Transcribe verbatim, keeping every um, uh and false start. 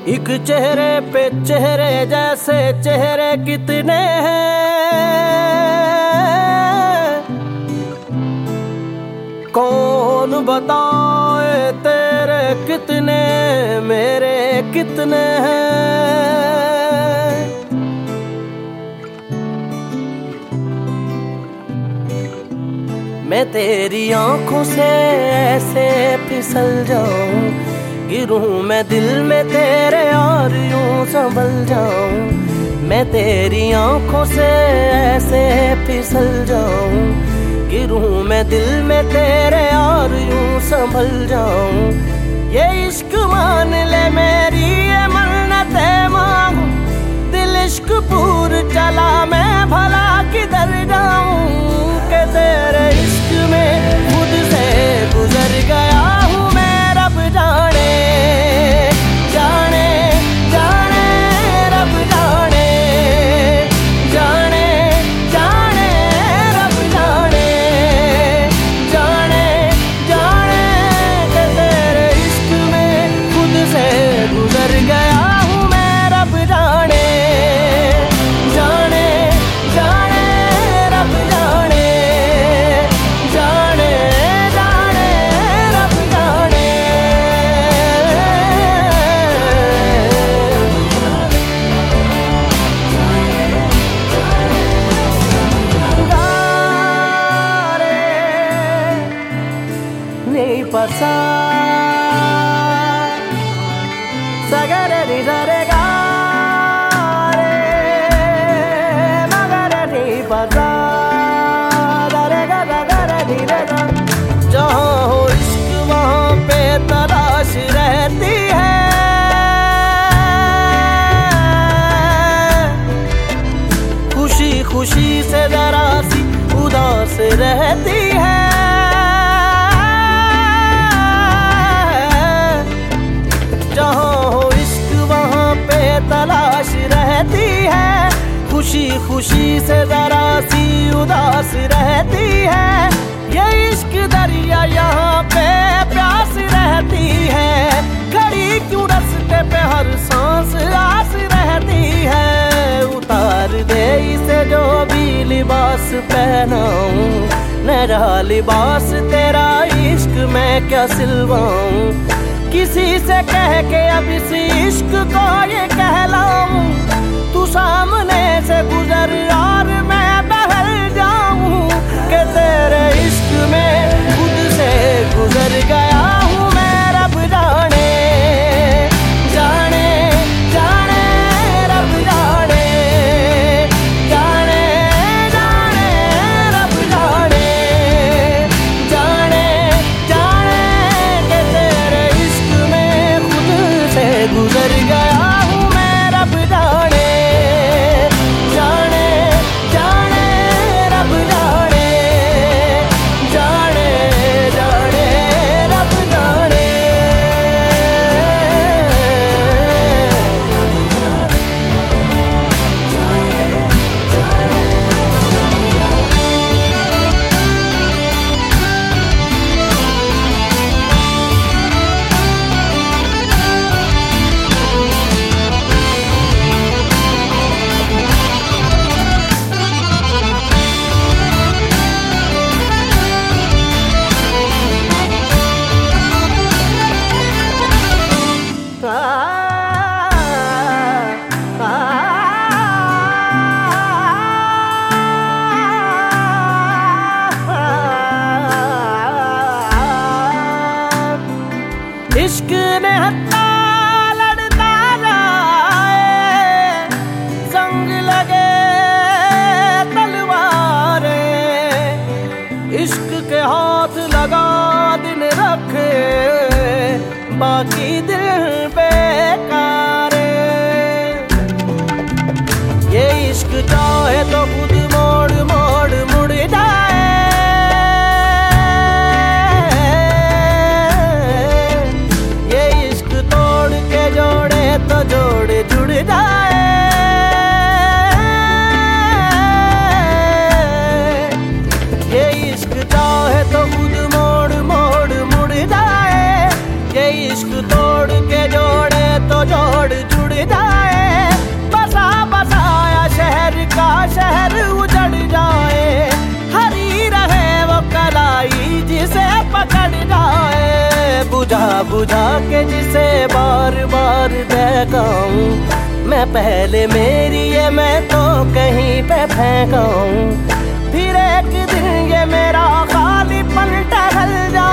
एक चेहरे पे चेहरे जैसे चेहरे कितने हैं, कौन बताए तेरे कितने मेरे कितने हैं। मैं तेरी आंखों से ऐसे फिसल जाऊं, गिरूं मैं दिल में तेरे और यूं संभल जाऊं। मैं तेरी आंखों से ऐसे फिसल जाऊं, गिरूं मैं दिल में तेरे और यूं संभल जाऊं। ये इश्क मान ले मेरी ये मन्नते मांगू, दिल इश्क पूर चला मैं भला किधर जाऊं। के तेरे इश्क में खुद से गुजर गया हूँ मैं, रब जाने जाने जाने रब जाने जाने जाने रब जाने जाने जाने के तेरे इश्क में खुद से गुजर गया हूँ मैं, रब जाने जाने जाने रब जाने जाने जाने रब जाने। Ni pasa sagare ni dare ga re magare ni pasa dare ga dare ni re ga। जहाँ हो इश्क वहाँ पे तलाश रहती है, खुशी खुशी से जरा सी उदास रहती है। तलाश रहती है, खुशी खुशी से जरा सी उदास रहती है। ये इश्क दरिया यहाँ पे प्यास रहती है, खड़ी क्यों रस्ते पे हर सांस आस रहती है। उतार दे इसे जो भी लिबास पहनाऊं, नया लिबास तेरा इश्क मैं क्या सिलवाऊं। किसी से कह के अब इस इश्क को ये कहलाऊं, तू सामने से गुजर और मैं बहल जाऊं। कि तेरे इश्क में खुद से गुजर गया हूँ मैं, रब जाने जाने जाने रब जाने जाने जाने रब जाने जाने जाने के तेरे इश्क में खुद से गुजर गया हूँ मैं, रब जाने जाने जाने रब जाने जाने जाने रब जाने। इश्क ने हत्ता लड़ता जाए, संग लगे तलवारें, इश्क के हाथ लगा दिन रखे बाकी दिल बेकारे। ये इश्क चाहे तो खुद मोड़ मोड़ मुड़ जाए, तो जोड़े जुड़ जाए। ये इश्क चाहे तो खुद मोड़ मोड़ मुड़ जाए, ये इश्क तोड़ के जोड़े तो जोड़ जोड़ जुड़ जाए, बसा बसाया शहर का शहर उजड़ जाए, हरी रहे वो कलाई जिसे पकड़ जाए, बुझा बुझा के जिसे बार बार देखाऊं, मैं पहले मेरी ये मैं तो कहीं पे फेंकाऊं, फिर एक दिन ये मेरा खालीपन टहल जा